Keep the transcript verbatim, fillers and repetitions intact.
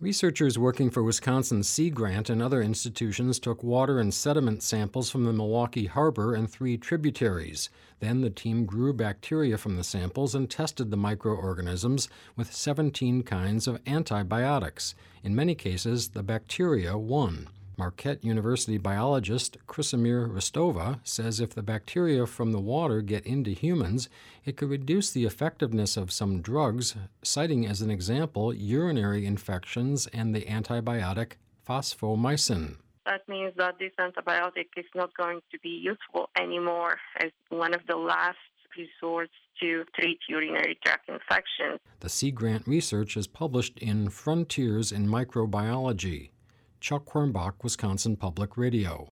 Researchers working for Wisconsin's Sea Grant and other institutions took water and sediment samples from the Milwaukee Harbor and three tributaries. Then the team grew bacteria from the samples and tested the microorganisms with seventeen kinds of antibiotics. In many cases, the bacteria won. Marquette University biologist Krisimir Rostova says if the bacteria from the water get into humans, it could reduce the effectiveness of some drugs, citing as an example urinary infections and the antibiotic fosfomycin. That means that this antibiotic is not going to be useful anymore as one of the last resorts to treat urinary tract infections. The Sea Grant research is published in Frontiers in Microbiology. Chuck Quirmbach, Wisconsin Public Radio.